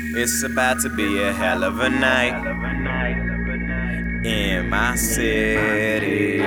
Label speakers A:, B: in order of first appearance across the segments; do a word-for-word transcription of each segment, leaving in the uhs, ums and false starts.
A: It's about to be a hell of a night in my city.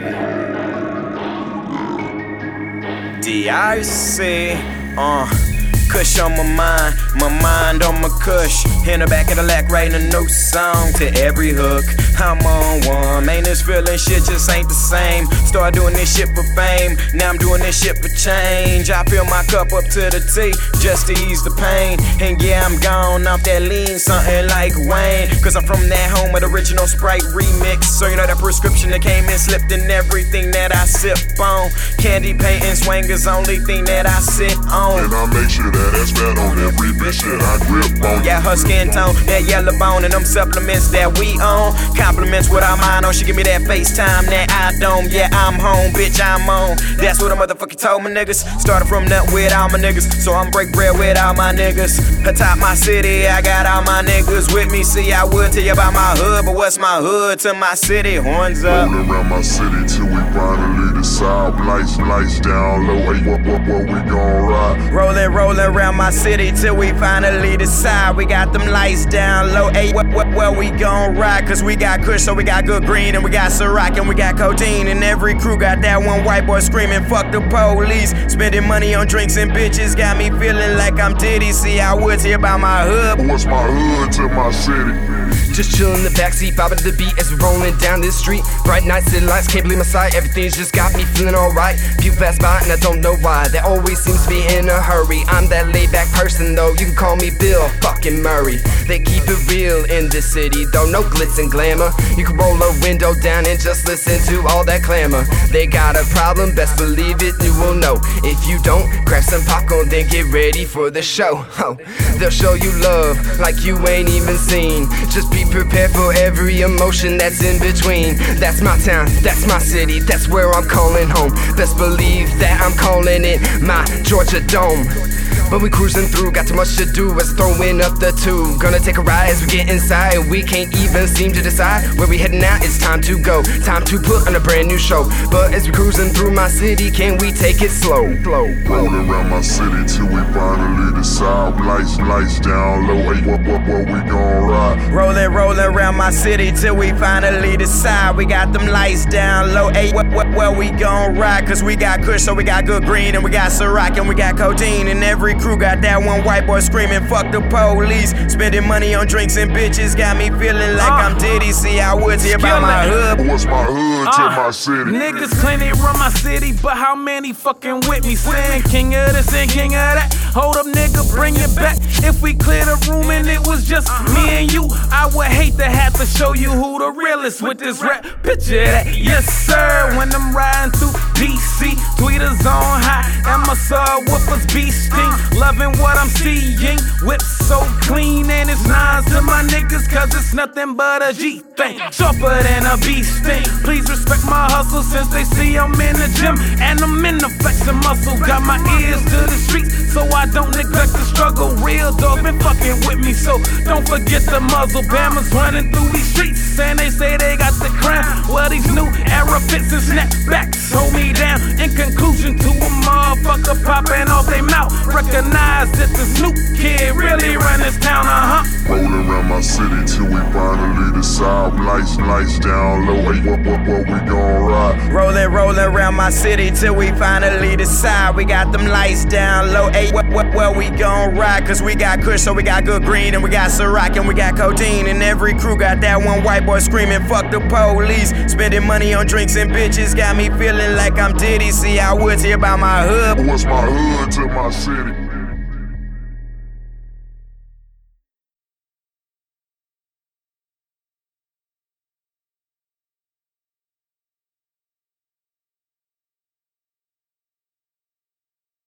A: D I C, uh, Kush on my mind, my mind on my kush. In the back of the lack, writing a new song to every hook. I'm on one, man, this feeling shit just ain't the same. Started doing this shit for fame, now I'm doing this shit for change. I fill my cup up to the T, just to ease the pain. And yeah, I'm gone off that lean, something like Wayne. Cause I'm from that home of the original Sprite remix. So you know that prescription that came in slipped in everything that I sip on. Candy painting swingers, only thing that I sit on.
B: And I make sure that that's fat on every bitch that I grip on.
A: Yeah, her skin tone, that yellow bone, and them supplements that we own. Compliments with our mind on, she give me that FaceTime, that I don't. Yeah, I'm home, bitch, I'm on. That's what a motherfucker told my niggas. Started from nothing with all my niggas, so I'm break bread with all my niggas. Atop my city, I got all my niggas with me. See, I would tell you about my hood, but what's my hood to my city? Horns up.
B: Roll around my city till we finally decide. Lights, lights down low, hey, what, what, what we gon' ride?
A: Rollin', rollin' around my city till we finally decide. We got them lights down low, hey, what, what, what we gon' ride? Cause we got Kush, so we got good green, and we got Ciroc, and we got codeine. And every crew got that one white boy screaming, fuck the police. Spending money on drinks and bitches got me feeling like I'm Diddy. See, I would hear about my hood.
B: What's my hood to my city?
C: Just chillin' in the backseat, bobbing to the beat as we rollin' down this street. Bright nights, city lights, can't believe my sight. Everything's just got me feeling alright. People pass by and I don't know why. They always seems to be in a hurry. I'm that laid back person though, you can call me Bill fucking Murray. They keep it real in this city though, no glitz and glamour. You can roll a window down and just listen to all that clamor. They got a problem, best believe it, you will know. If you don't, grab some popcorn, then get ready for the show. Oh, they'll show you love like you ain't even seen. Just be prepared for every emotion that's in between. That's my town, that's my city, that's where I'm calling home. Best believe that I'm calling it my Georgia Dome. But we cruising through, got too much to do as throwing up the two. Gonna take a ride as we get inside, and we can't even seem to decide where we heading out. It's time to go, time to put on a brand new show. But as we cruising through my city, can we take it slow? Slow.
B: Roll around my city till we finally decide. Lights, lights down low, hey, what, what, what we gon' ride?
A: Rollin', rollin' around my city till we finally decide. We got them lights down low, hey, what, what, what we gon' ride? Cause we got Kush, so we got good green, and we got Ciroc, and we got codeine. And every crew got that one white boy screaming, fuck the police. Spending money on drinks and bitches got me feeling like uh, I'm Diddy. See, I would hear about my hood.
B: What's my hood to
D: uh,
B: my city?
D: Niggas claim they run my city, but how many fucking with me? Saying king of this and king of that. Hold up, nigga, bring it back. If we clear the room and it was just me and you, I would hate to have to show you who the realest with this rap. Picture that, yes sir. When I'm riding through D C, tweeters on high, and my subwoofers beasting. Loving what I'm seeing, whip so clean, and it's nines to my niggas, cause it's nothing but a G thing. Sharper than a bee sting. Please respect my hustle since they see I'm in the gym, and I'm in the flexing muscle. Got my ears to the streets, so I don't neglect the struggle. Real dog been fucking with me, so don't forget the muzzle. Bama's running through these streets, and they say they got the crown. Well, these new era fits and snapbacks hold me down. In conclusion, to a motherfucker popping off they mouth, recognize that the Snoop kid really run this town, uh-huh.
B: Roll around my city till we finally decide. Lights, lights down low, hey, what, what, what we gon' ride?
A: Rollin', rollin' around my city till we finally decide. We got them lights down low, hey, what, what, what we gon' ride? Cause we got Kush, so we got good green, and we got Ciroc, and we got codeine. And every crew got that one white boy screaming, fuck the police. Spending money on drinks and bitches got me feeling like I'm Diddy. See, I would hear about my hood.
B: What's my hood to my city?